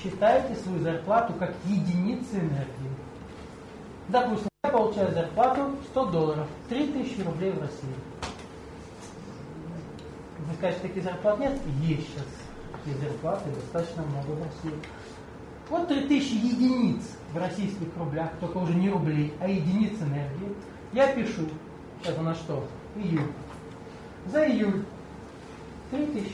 считаете свою зарплату как единицы энергии. Допустим, я получаю зарплату $100, 3000 рублей в России. Вы скажете, таких зарплат нет? Есть сейчас такие зарплаты, достаточно много в России. Вот 3000 единиц в российских рублях, только уже не рублей, а единиц энергии. Я пишу, сейчас у нас что? Июль. За июль 3000.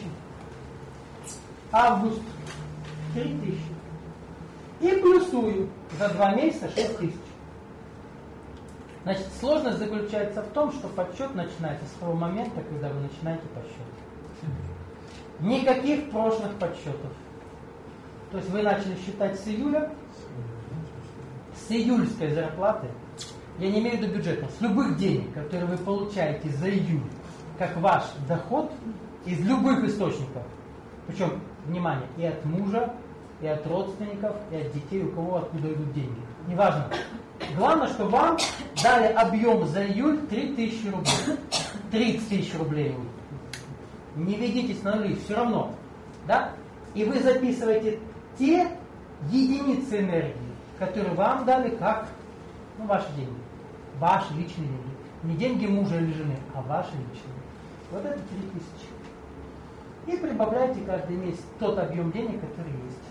Август 3000. И плюсую за 2 месяца 6000. Значит, сложность заключается в том, что подсчет начинается с того момента, когда вы начинаете подсчет. Никаких прошлых подсчетов. То есть вы начали считать с июля, с июльской зарплаты, я не имею в виду бюджетных, с любых денег, которые вы получаете за июль, как ваш доход из любых источников. Причем, внимание, и от мужа, и от родственников, и от детей, у кого откуда идут деньги. Неважно. Главное, что вам дали объем за июль 3000 рублей. 30 тысяч рублей. Не ведитесь на нули, все равно. Да? И вы записываете те единицы энергии, которые вам дали как ваши деньги. Ваши личные деньги. Не деньги мужа или жены, а ваши личные. Вот это 3000. И прибавляйте каждый месяц тот объем денег, который есть.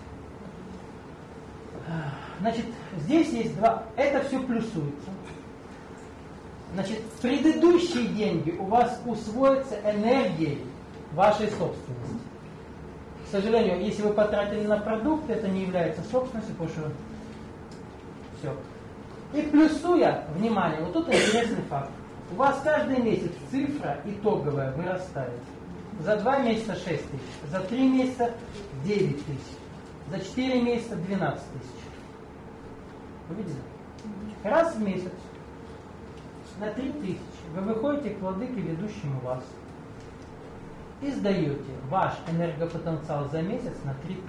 Значит, здесь есть два. Это все плюсуется. Значит, предыдущие деньги у вас усвоятся энергией вашей собственности. К сожалению, если вы потратили на продукты, это не является собственностью, потому что все. И плюсуя, внимание, вот тут интересный факт. У вас каждый месяц цифра итоговая вырастает. За 2 месяца 6 тысяч, за 3 месяца 9 тысяч, за 4 месяца 12 тысяч. Вы видели? Раз в месяц на 3000 вы выходите к владыке, ведущему вас, и сдаете ваш энергопотенциал за месяц на 3000.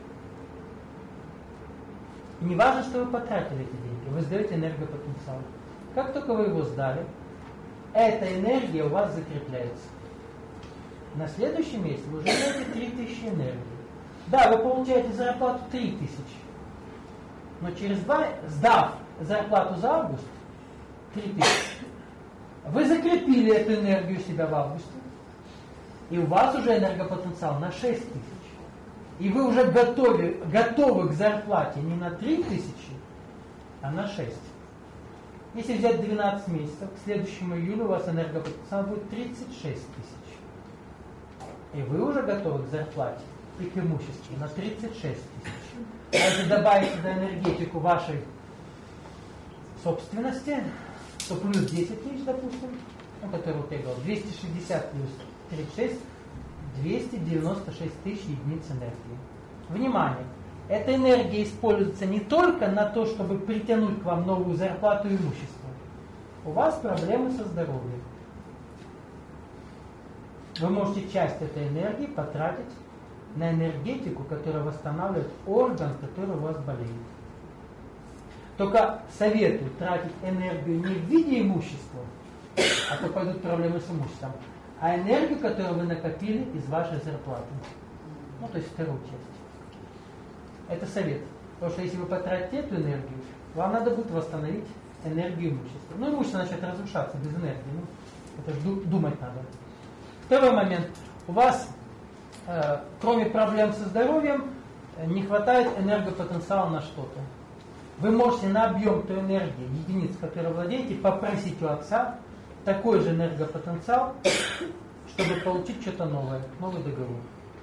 Не важно, что вы потратили эти деньги, вы сдаете энергопотенциал. Как только вы его сдали, эта энергия у вас закрепляется. На следующий месяц вы уже имеете 3000 энергии. Да, вы получаете зарплату 3000. Но через 2, сдав зарплату за август, 3000, вы закрепили эту энергию себя в августе, и у вас уже энергопотенциал на 6000. И вы уже готовы к зарплате не на 3000, а на 6. Если взять 12 месяцев, к следующему июлю у вас энергопотенциал будет 36 тысяч. И вы уже готовы к зарплате и к имуществу на 36 тысяч. А если добавить сюда энергетику вашей собственности, то плюс 10 тысяч, допустим, который вот я говорил, 260 плюс 36, 296 тысяч единиц энергии. Внимание! Эта энергия используется не только на то, чтобы притянуть к вам новую зарплату и имущество. У вас проблемы со здоровьем. Вы можете часть этой энергии потратить на энергетику, которая восстанавливает орган, который у вас болеет. Только советую тратить энергию не в виде имущества, а то пойдут проблемы с имуществом, а энергию, которую вы накопили из вашей зарплаты. Ну, то есть вторую часть. Это совет. Потому что если вы потратите эту энергию, вам надо будет восстановить энергию имущества. Ну, имущество начнет разрушаться без энергии. Ну, это же думать надо. Второй момент. У вас, кроме проблем со здоровьем, не хватает энергопотенциала на что-то. Вы можете на объем той энергии, единиц, которой владеете, попросить у отца такой же энергопотенциал, чтобы получить что-то новое, новый договор.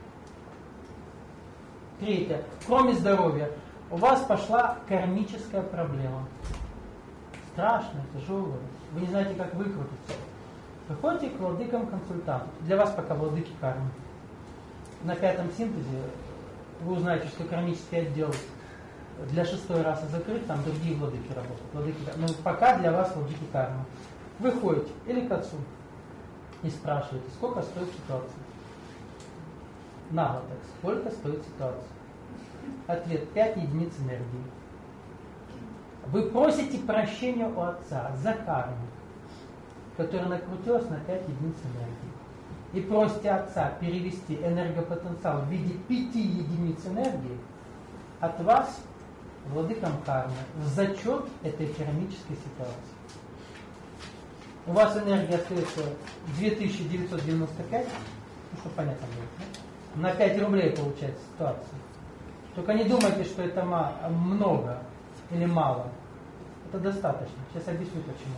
Третье. Кроме здоровья, у вас пошла кармическая проблема. Страшная, тяжелая. Вы не знаете, как выкрутиться. Приходите к владыкам-консультанту. Для вас пока владыки кармы. На 5-м синтезе вы узнаете, что кармический отдел для 6-й расы закрыт, там другие владыки работают. Но пока для вас владыки кармы. Вы ходите или к отцу и спрашиваете, сколько стоит ситуация. Нагло так, сколько стоит ситуация? Ответ: 5 единиц энергии. Вы просите прощения у отца за карму, которая накрутилась на 5 единиц энергии. И просите отца перевести энергопотенциал в виде 5 единиц энергии. от вас владыкам кармы в зачет этой кармической ситуации. У вас энергия остается 2995, ну, чтобы понятно было, да? На 5 рублей получается ситуация. Только не думайте, что это много или мало. Это достаточно. Сейчас объясню почему.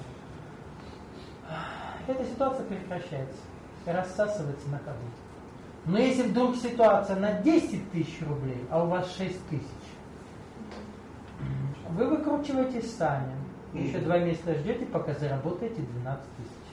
Эта ситуация прекращается, рассасывается на ходу. Но если вдруг ситуация на 10 тысяч рублей, а у вас 6 тысяч, вы выкручиваетесь сами. Еще 2 месяца ждете, пока заработаете 12 тысяч.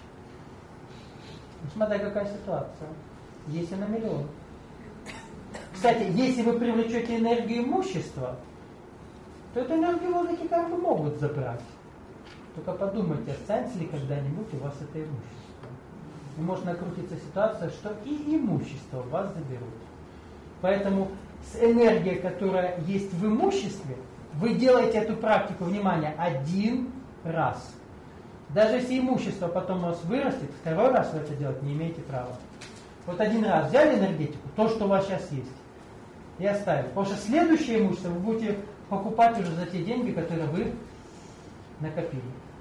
Смотря какая ситуация. Если на миллион. Кстати, если вы привлечете энергию имущества, то эту энергию владыки кармы могут забрать. Только подумайте, останется ли когда-нибудь у вас это имущество. И может накрутиться ситуация, что и имущество у вас заберут. Поэтому с энергией, которая есть в имуществе, вы делаете эту практику, внимание, 1 раз. Даже если имущество потом у вас вырастет, 2-й раз вы это делать не имеете права. Вот 1 раз взяли энергетику, то, что у вас сейчас есть, и оставили. Потому что следующее имущество вы будете покупать уже за те деньги, которые вы накопили.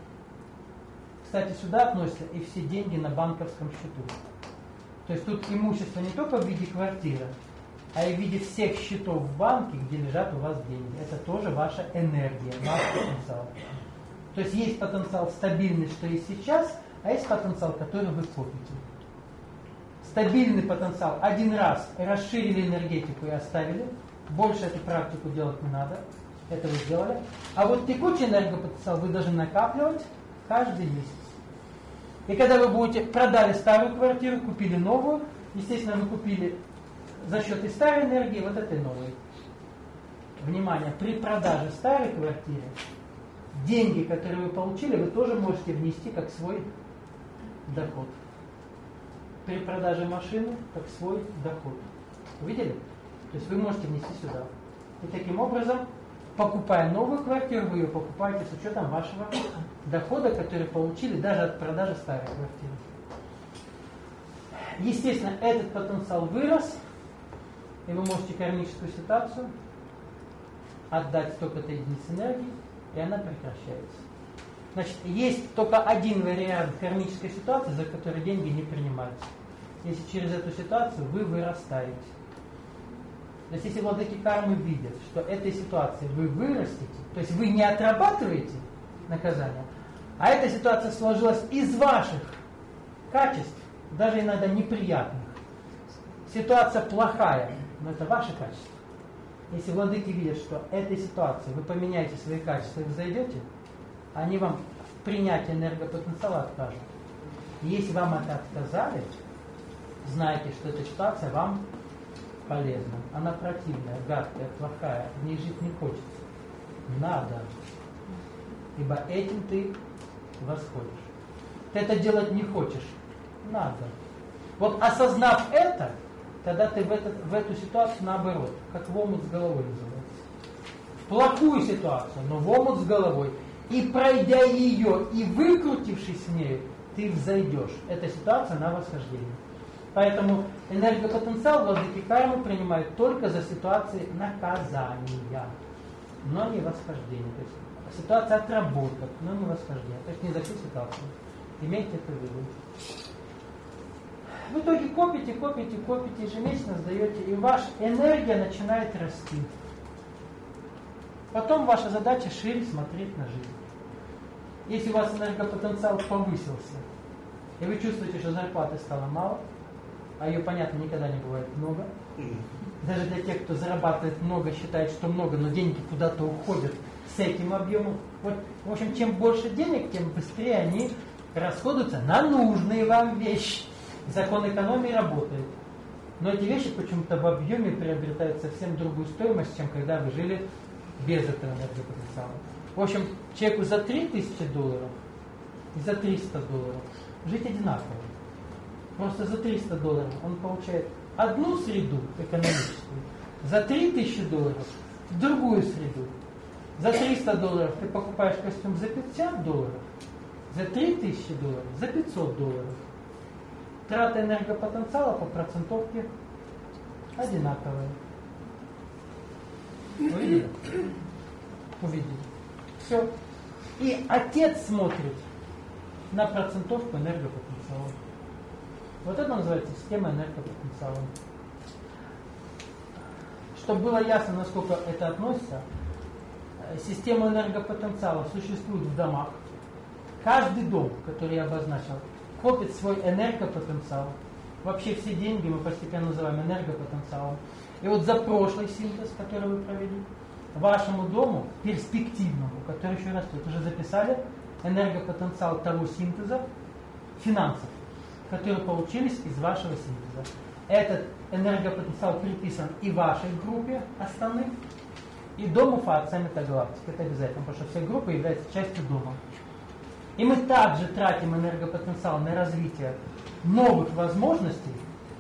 Кстати, сюда относятся и все деньги на банковском счету. То есть тут имущество не только в виде квартиры, а и в виде всех счетов в банке, где лежат у вас деньги. Это тоже ваша энергия, ваш потенциал. То есть потенциал стабильный, что и сейчас, а есть потенциал, который вы копите. Стабильный потенциал 1 раз расширили энергетику и оставили. Больше эту практику делать не надо. Это вы сделали. А вот текучий энергопотенциал вы должны накапливать каждый месяц. И когда вы продали старую квартиру, купили новую, естественно, вы купили за счет и старой энергии, вот этой новой. Внимание, при продаже старой квартиры деньги, которые вы получили, вы тоже можете внести как свой доход. При продаже машины как свой доход. Видели? То есть вы можете внести сюда. И таким образом, покупая новую квартиру, вы ее покупаете с учетом вашего дохода, который получили даже от продажи старой квартиры. Естественно, этот потенциал вырос, и вы можете кармическую ситуацию отдать столько-то единиц энергии, и она прекращается. Значит, есть только один вариант кармической ситуации, за который деньги не принимаются. Если через эту ситуацию вы вырастаете. То есть, если владыки кармы видят, что этой ситуации вы вырастете, то есть вы не отрабатываете наказание, а эта ситуация сложилась из ваших качеств, даже иногда неприятных. Ситуация плохая, но это ваши качества. Если владыки видят, что этой ситуации вы поменяете свои качества и взойдете, они вам в принятии энергопотенциала откажут. И если вам это отказали, знайте, что эта ситуация вам полезна. Она противная, гадкая, плохая, в ней жить не хочется. Надо. Ибо этим ты восходишь. Ты это делать не хочешь. Надо. Вот осознав это, тогда ты в эту ситуацию наоборот, как в омут с головой называется. В плохую ситуацию, но в омут с головой. И пройдя ее, и выкрутившись в ней, ты взойдешь. Эта ситуация на восхождение. Поэтому энергопотенциал владыки кармы принимают только за ситуации наказания, но не восхождения. То есть ситуация отработок, но не восхождения. То есть не за всю ситуацию. Имейте это в виду. В итоге копите, ежемесячно сдаете, и ваша энергия начинает расти. Потом ваша задача шире смотреть на жизнь. Если у вас энергопотенциал повысился, и вы чувствуете, что зарплаты стало мало, а ее, понятно, никогда не бывает много, даже для тех, кто зарабатывает много, считает, что много, но деньги куда-то уходят с этим объемом. Вот, в общем, чем больше денег, тем быстрее они расходуются на нужные вам вещи. Закон экономии работает. Но эти вещи почему-то в объеме приобретают совсем другую стоимость, чем когда вы жили без этого энергопотенциала. В общем, человеку за $3000 и за $300 жить одинаково. Просто за $300 он получает одну среду экономическую, за $3000 другую среду. За $300 ты покупаешь костюм за $50, за $3000 за $500. Трата энергопотенциала по процентовке одинаковая. Увидели? Увидели. Все. И отец смотрит на процентовку энергопотенциала. Вот это называется система энергопотенциала. Чтобы было ясно, насколько это относится, система энергопотенциала существует в домах. Каждый дом, который я обозначил, копит свой энергопотенциал. Вообще все деньги мы постепенно называем энергопотенциалом. И вот за прошлый синтез, который вы провели, вашему дому, перспективному, который еще растет, уже записали энергопотенциал того синтеза финансов, которые получились из вашего синтеза. Этот энергопотенциал приписан и вашей группе основных, и дому ФА метагалактик. Это обязательно, потому что вся группа является частью дома. И мы также тратим энергопотенциал на развитие новых возможностей,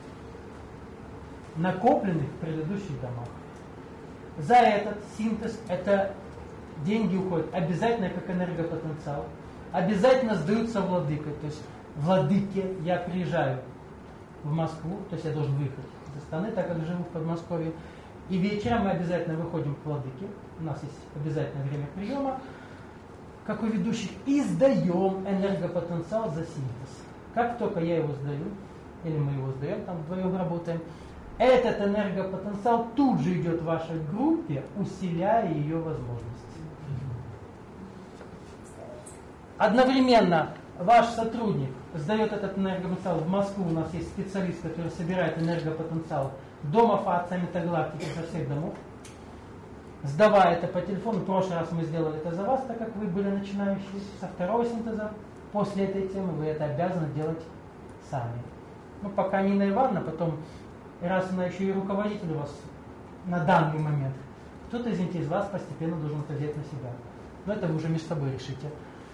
накопленных в предыдущих домах. За этот синтез это деньги уходят обязательно как энергопотенциал. Обязательно сдаются владыкой. То есть владыке я приезжаю в Москву, то есть я должен выехать из Астаны, так как живу в Подмосковье. И вечером мы обязательно выходим к владыке. У нас есть обязательное время приема, как у ведущих, и сдаем энергопотенциал за синтез. Как только я его сдаю, или мы его сдаем, там вдвоем работаем, этот энергопотенциал тут же идет в вашей группе, усиляя ее возможности. Одновременно ваш сотрудник сдает этот энергопотенциал в Москву. У нас есть специалист, который собирает энергопотенциал дома ФА метагалактики со всех домов. Сдавая это по телефону, в прошлый раз мы сделали это за вас, так как вы были начинающие, со второго синтеза. После этой темы вы это обязаны делать сами. Ну, пока Нина Ивановна, потом, раз она еще и руководитель у вас на данный момент, кто-то, извините, из вас постепенно должен это взять на себя. Но это вы уже между собой решите.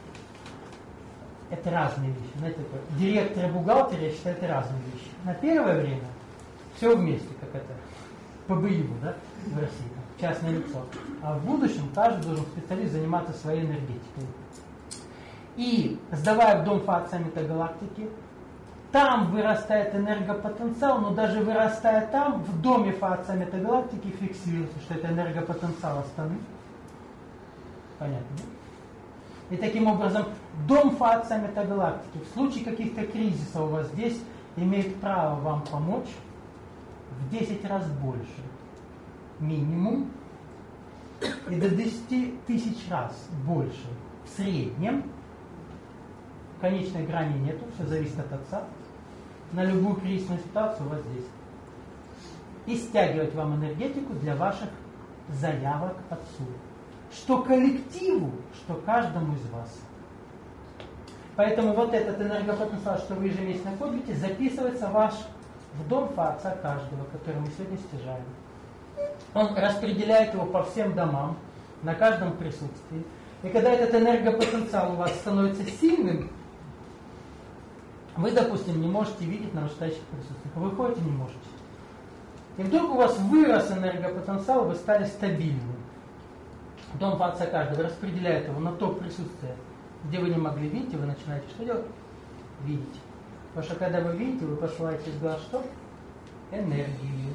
Это разные вещи. Знаете, директор и бухгалтер, я считаю, это разные вещи. На первое время все вместе, как это по БИУ, да, в России, частное лицо. А в будущем каждый должен специалист заниматься своей энергетикой. И сдавая в дом ФА метагалактики, там вырастает энергопотенциал, но даже вырастая там, в доме ФА метагалактики фиксируется, что это энергопотенциал Астаны. Понятно, да? И таким образом дом ФА метагалактики в случае каких-то кризисов у вас здесь имеет право вам помочь в 10 раз больше. Минимум. И до 10 тысяч раз больше в среднем. Конечной грани нету, все зависит от отца. На любую кризисную ситуацию у вас здесь. И стягивать вам энергетику для ваших заявок отцу. Что коллективу, что каждому из вас. Поэтому вот этот энергопотенциал, что вы ежемесячно копите, записывается в дом ФА отца каждого, который мы сегодня стяжаем. Он распределяет его по всем домам, на каждом присутствии. И когда этот энергопотенциал у вас становится сильным, вы, допустим, не можете видеть нарастающих присутствиях. Вы ходите, не можете. И вдруг у вас вырос энергопотенциал, вы стали стабильны. Дом ФА отца каждого распределяет его на то присутствие, где вы не могли видеть, и вы начинаете что делать? Видеть. Потому что когда вы видите, вы посылаете в глаз что? Энергию.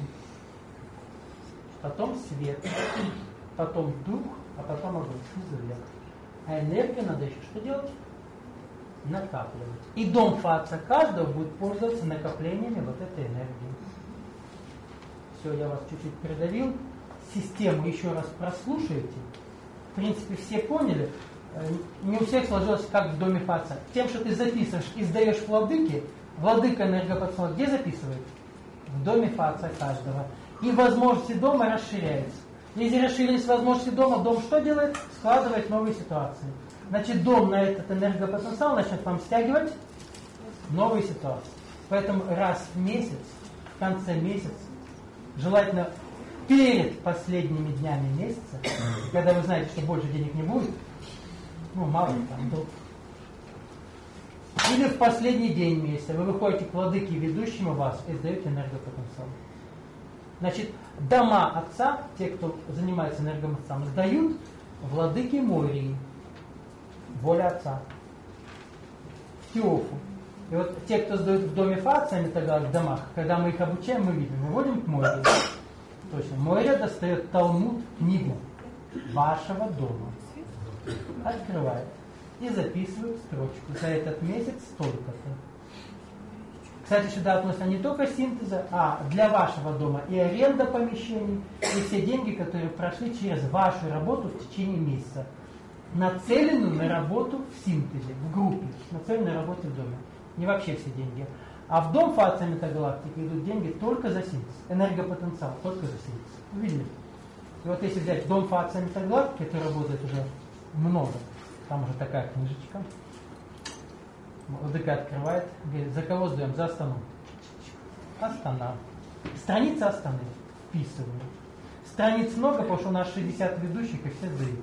Потом свет. Потом дух, а потом огонь. Снизу вверх. А энергию надо еще что делать? Накапливать. И дом ФА отца каждого будет пользоваться накоплениями вот этой энергии. Все, я вас чуть-чуть придавил. Систему еще раз прослушайте. В принципе, все поняли. Не у всех сложилось, как в доме ФА отца. Тем, что ты записываешь и сдаешь владыке, владыка энергопотенциала где записывает? В доме ФА отца каждого. И возможности дома расширяются. Если расширились возможности дома, дом что делает? Складывает новые ситуации. Значит, дом на этот энергопотенциал начнет вам стягивать новые ситуации. Поэтому раз в месяц, в конце месяца, желательно перед последними днями месяца, когда вы знаете, что больше денег не будет, ну, мало ли там, долг. Или в последний день месяца вы выходите к владыке, ведущему вас, и сдаете энергопотенциал. Значит, дома отца, те, кто занимается энергопотенциалом, сдают владыке Мории, воля отца, в Теофу. И вот те, кто сдают в доме ФА отца, в домах, когда мы их обучаем, мы видим, мы вводим к Мории. Точно. Мойра достает Талмуд, книгу вашего дома. Открывает. И записывает строчку. За этот месяц столько-то. Кстати, сюда относятся не только синтеза, а для вашего дома и аренда помещений, и все деньги, которые прошли через вашу работу в течение месяца. Нацеленную на работу в синтезе, в группе, нацеленную на работу в доме. Не вообще все деньги. А в дом Фация Метагалактики идут деньги только за синтез. Энергопотенциал только за синтез. Видели? И вот если взять дом Фация Метагалактики, это работает уже много. Там уже такая книжечка. ОДК открывает, говорит, за кого сдаем? За Астану. Астана. Страница Астаны. Вписываем. Страниц много, потому что у нас 60 ведущих, и все сдают.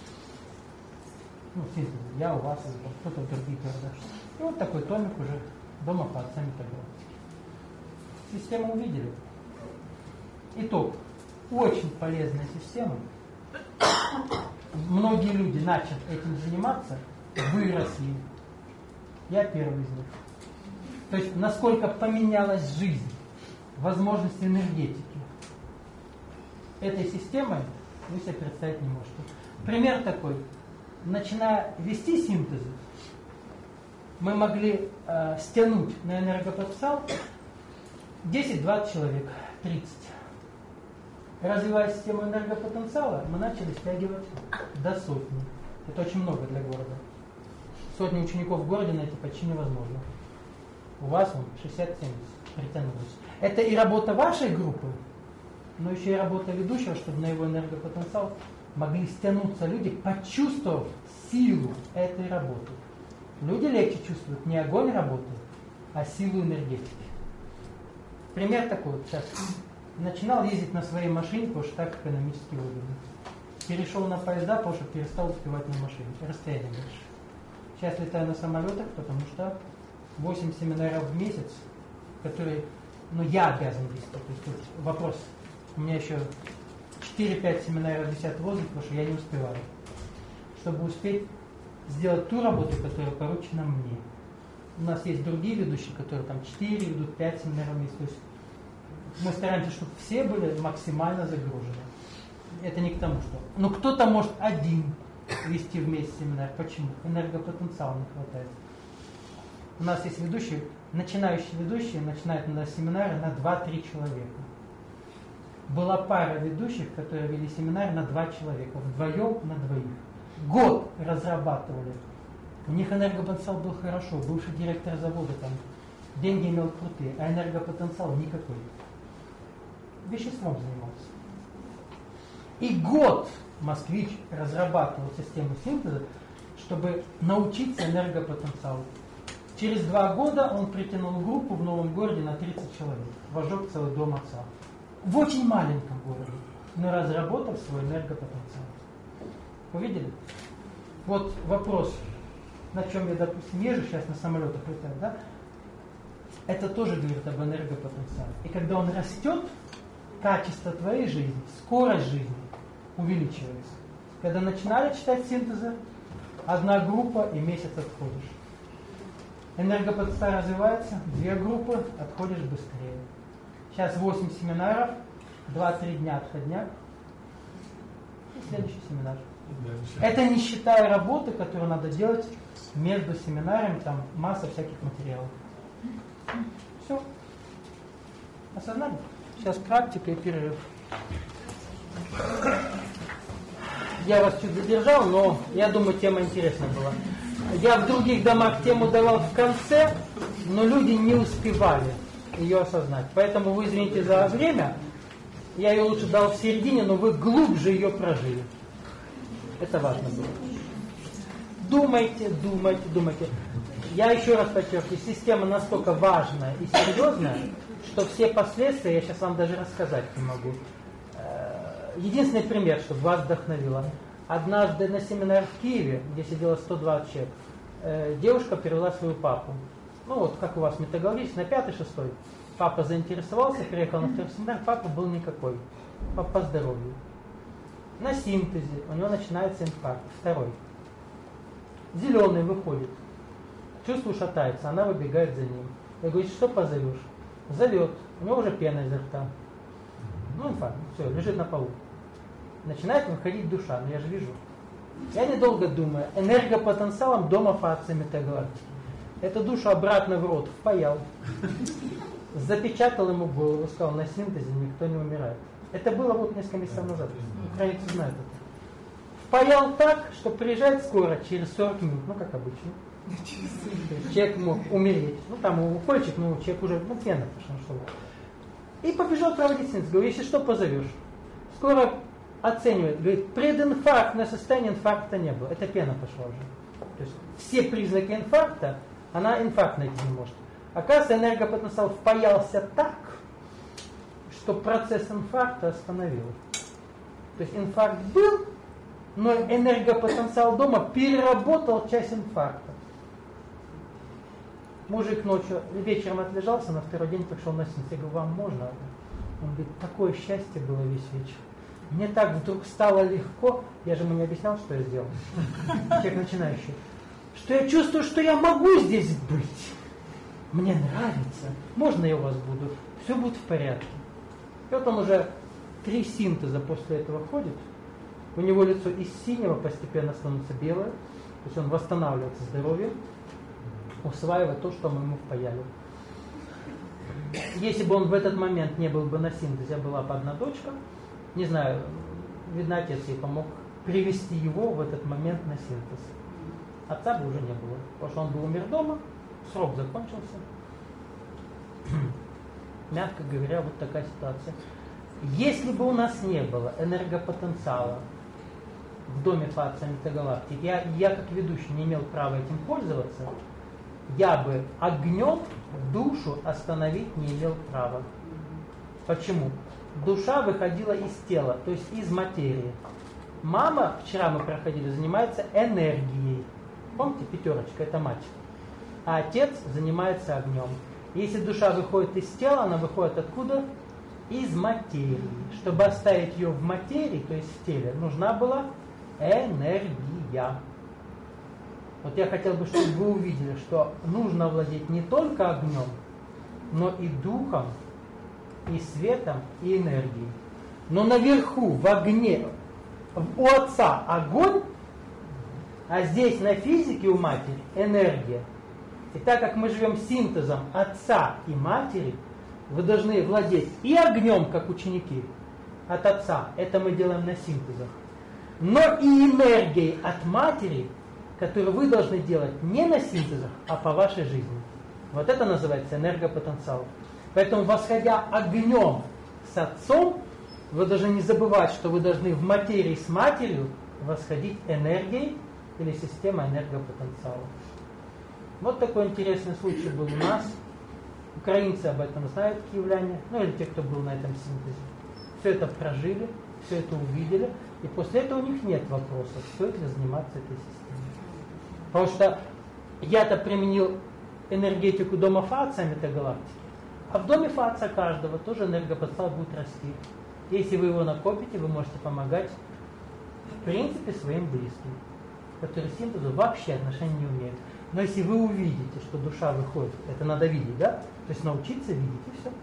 Ну, синтез. Я у вас, кто-то в других городах. И вот такой томик уже дома Фация Метагалактики. Систему увидели. Итог. Очень полезная система. Многие люди, начав этим заниматься, выросли. Я первый из них. То есть, насколько поменялась жизнь, возможности энергетики этой системой, вы себе представить не можете. Пример такой. Начиная вести синтезы, мы могли стянуть на энергопотенциал 10-20 человек, 30. Развивая систему энергопотенциала, мы начали стягивать до сотни. Это очень много для города. Сотни учеников в городе найти почти невозможно. У вас 60-70 притянулось. Это и работа вашей группы, но еще и работа ведущего, чтобы на его энергопотенциал могли стянуться люди, почувствовав силу этой работы. Люди легче чувствуют не огонь работы, а силу энергетики. Пример такой вот сейчас. Начинал ездить на своей машине, потому что так экономически выгодно. Перешел на поезда, потому что перестал успевать на машине. Расстояние больше. Сейчас летаю на самолетах, потому что 8 семинаров в месяц, которые, я обязан вести. То есть тут вопрос. У меня еще 4-5 семинаров висят в воздухе, потому что я не успеваю. Чтобы успеть сделать ту работу, которая поручена мне. У нас есть другие ведущие, которые там 4 ведут, 5 семинаров в месяц. То есть мы стараемся, чтобы все были максимально загружены. Это не к тому, что... Но кто-то может один вести вместе семинар. Почему? Энергопотенциала не хватает. У нас есть ведущие, начинающие ведущие, начинают на семинары на 2-3 человека. Была пара ведущих, которые вели семинар на 2 человека, вдвоем на 2. Год разрабатывали. У них энергопотенциал был хорошо, бывший директор завода там, деньги имел крутые, а энергопотенциал никакой. Веществом занимался. И год москвич разрабатывал систему синтеза, чтобы научиться энергопотенциалу. Через 2 года он притянул группу в новом городе на 30 человек. Вожег целый дом отца. В очень маленьком городе, но разработал свой энергопотенциал. Увидели? Вот вопрос, на чем я, допустим, езжу, сейчас на самолетах летаю, да? Это тоже говорит об энергопотенциале. И когда он растет, качество твоей жизни, скорость жизни увеличивается. Когда начинали читать синтезы, 1 группа и месяц отходишь. Энергопотенциал развивается, 2 группы, отходишь быстрее. Сейчас 8 семинаров, 2-3 дня отходняк. И следующий семинар. Это не считая работы, которую надо делать между семинарами, там масса всяких материалов. Все. Осознали? Сейчас практика и перерыв. Я вас чуть задержал, но я думаю, тема интересная была. Я в других домах тему давал в конце, но люди не успевали ее осознать. Поэтому вы извините за время. Я ее лучше дал в середине, но вы глубже ее прожили. Это важно было. Думайте, думайте, думайте. Я еще раз подчеркиваю, система настолько важная и серьезная, что все последствия я сейчас вам даже рассказать не могу. Единственный пример, чтобы вас вдохновило. Однажды на семинар в Киеве, где сидело 120 человек, девушка привела свою папу. Ну вот как у вас метагалогический, на 5-6. Папа заинтересовался, приехал на 2-й семинар, папа был никакой. Папа по здоровью. На синтезе у него начинается инфаркт, 2. Зеленый выходит. Чувствую, шатается, она выбегает за ним. Я говорю, что позовешь? Зовет. У него уже пена изо рта. Ну, инфаркт, все, лежит на полу. Начинает выходить душа, но я же вижу. Я недолго думаю, энергопотенциалом дома фации метагалактики. Эту душу обратно в рот впаял. Запечатал ему голову, сказал, на синтезе никто не умирает. Это было вот несколько месяцев назад. Украинцы знают это. Впаял так, что приезжает скоро, через 40 минут, ну как обычно. Человек мог умереть. Ну там укольчик, но человек уже, пена пошла, что ли. И побежал проводить синтез. Говорю, если что, позовешь. Скоро оценивает, говорит, прединфарктное состояние, инфаркта не было. Это пена пошла уже. То есть все признаки инфаркта, она инфаркт найти не может. Оказывается, энергопотенциал впаялся так, что процесс инфаркта остановил. То есть инфаркт был, но энергопотенциал дома переработал часть инфаркта. Мужик ночью, вечером отлежался, на второй день пришел на синтез. Я говорю, вам можно? Он говорит, такое счастье было весь вечер. Мне так вдруг стало легко, я же ему не объяснял, что я сделал. Человек начинающий. Что я чувствую, что я могу здесь быть. Мне нравится. Можно я у вас буду? Все будет в порядке. И вот он уже 3 синтеза после этого ходит. У него лицо из синего постепенно становится белое. То есть он восстанавливается здоровьем, усваивает то, что мы ему впаяли. Если бы он в этот момент не был бы на синтезе, была бы одна дочка, не знаю, видно, отец ей помог привести его в этот момент на синтез. Отца бы уже не было, потому что он бы умер дома, срок закончился. Мягко говоря, вот такая ситуация. Если бы у нас не было энергопотенциала в доме фации метагалактики, я как ведущий не имел права этим пользоваться, я бы огнем душу остановить не имел права. Почему? Душа выходила из тела, то есть из материи. Мама, вчера мы проходили, занимается энергией. Помните, 5, это мать. А отец занимается огнем. Если душа выходит из тела, она выходит откуда? Из материи. Чтобы оставить ее в материи, то есть в теле, нужна была энергия. Вот я хотел бы, чтобы вы увидели, что нужно владеть не только огнем, но и духом, и светом, и энергией. Но наверху, в огне, у отца огонь, а здесь на физике у матери энергия. И так как мы живем синтезом отца и матери, вы должны владеть и огнем, как ученики, от отца. Это мы делаем на синтезах. Но и энергией от матери, которую вы должны делать не на синтезах, а по вашей жизни. Вот это называется энергопотенциал. Поэтому, восходя огнем с отцом, вы должны не забывать, что вы должны в материи с матерью восходить энергией или системой энергопотенциала. Вот такой интересный случай был у нас. Украинцы об этом знают, киевляне, ну или те, кто был на этом синтезе. Все это прожили, все это увидели, и после этого у них нет вопросов, стоит ли заниматься этой системой. Потому что я-то применил энергетику дома фация метагалактики, а в доме фация каждого тоже энергопотенциал будет расти. Если вы его накопите, вы можете помогать, в принципе, своим близким, которые к синтезу вообще отношения не умеют. Но если вы увидите, что душа выходит, это надо видеть, да? То есть научиться видеть, и все.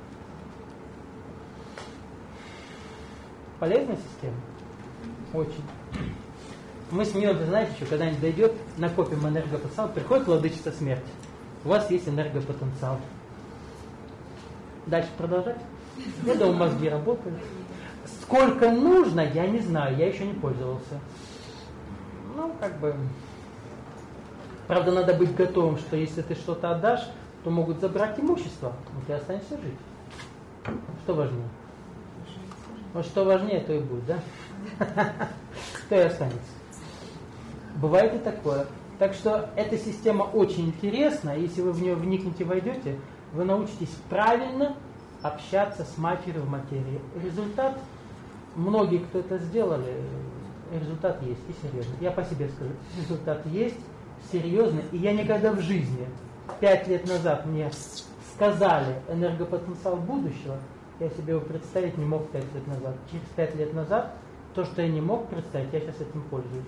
Полезная система? Очень. Мы смеемся, знаете, что когда-нибудь дойдет, накопим энергопотенциал, приходит владычица смерти. У вас есть энергопотенциал. Дальше продолжать? Я думаю, мозги работают. Сколько нужно, я не знаю, я еще не пользовался. Ну, как бы... Правда, надо быть готовым, что если ты что-то отдашь, то могут забрать имущество, но ты останешься жить. Что важнее? Вот что важнее, то и будет, да? То и останется. Бывает и такое. Так что эта система очень интересна, если вы в нее вникнете, войдете, вы научитесь правильно общаться с матерью в материи. Результат, многие, кто это сделали, результат есть, и серьезно. Я по себе скажу, результат есть, серьезно, и я никогда в жизни, 5 лет назад мне сказали энергопотенциал будущего, я себе его представить не мог 5 лет назад. Через 5 лет назад то, что я не мог представить, я сейчас этим пользуюсь.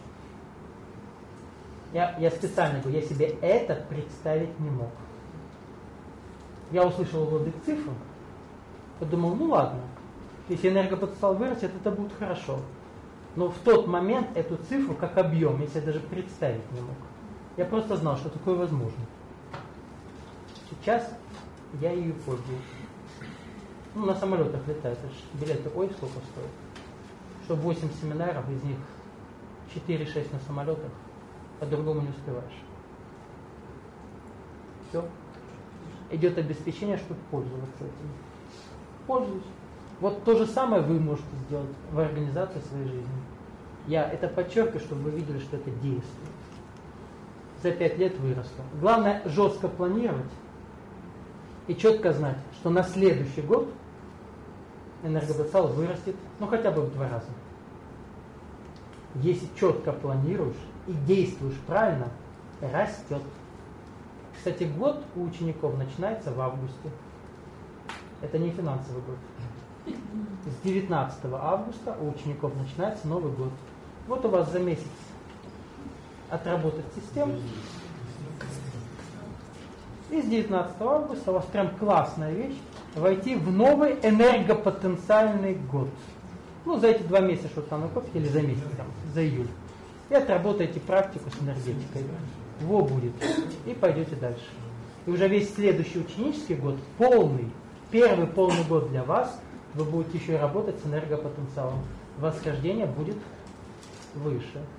Я специально говорю, я себе это представить не мог. Я услышал владык цифру, подумал, ну ладно, Если энергопотенциал вырастет, это будет хорошо. Но в тот момент эту цифру, как объем, если я даже представить не мог. Я просто знал, что такое возможно. Сейчас я ею пользуюсь. Ну, на самолетах летают, билеты, ой, сколько стоят. Что 8 семинаров, из них 4-6 на самолетах, по-другому не успеваешь. Все. Идет обеспечение, чтобы пользоваться этим. Пользуюсь. Вот то же самое вы можете сделать в организации своей жизни. Я это подчеркиваю, чтобы вы видели, что это действует. За 5 лет выросло. Главное жестко планировать и четко знать, что на следующий год энергопотенциал вырастет, ну хотя бы в 2 раза. Если четко планируешь и действуешь правильно, растет. Кстати, год у учеников начинается в августе. Это не финансовый год. С 19 августа у учеников начинается Новый год. Вот у вас за месяц отработать систему. И с 19 августа у вас прям классная вещь войти в новый энергопотенциальный год. Ну, за эти 2 месяца, что там накопите, или за месяц, там, за июль. И отработаете практику с энергетикой. Во будет. И пойдете дальше. И уже весь следующий ученический год, полный, первый полный год для вас, вы будете еще и работать с энергопотенциалом. Восхождение будет выше.